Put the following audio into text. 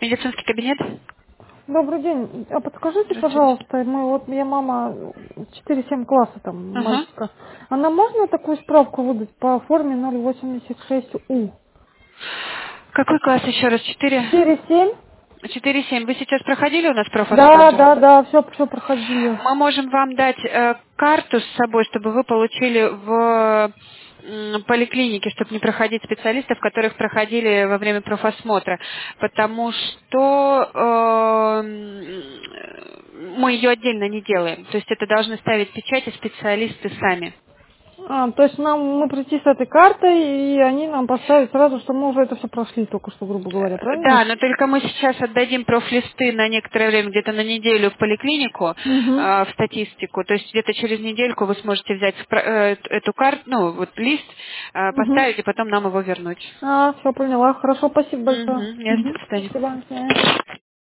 Медицинский кабинет? Добрый день. А подскажите, Здравствуйте. пожалуйста, я мама 4-7 класса там, Ага. мальчика. Она можно такую справку выдать по форме 086У? Какой класс еще раз? 4? 4-7? 4-7. Вы сейчас проходили у нас Да, профосмотр? да, все проходили. Мы можем вам дать карту с собой, чтобы вы получили в поликлинике, чтобы не проходить специалистов, которых проходили во время профосмотра, потому что мы ее отдельно не делаем. То есть это должны ставить печати специалисты сами. То есть мы прийти с этой картой, и они нам поставят сразу, что мы уже это все прошли только что, грубо говоря, Да, правильно? но только мы сейчас отдадим профлисты на некоторое время, где-то на неделю в поликлинику, Угу. в статистику. То есть где-то через недельку вы сможете взять эту карту, ну, вот лист, Угу. поставить и потом нам его вернуть. Все поняла. Хорошо, спасибо большое. Угу. Ясно, Угу. до свидания. До свидания.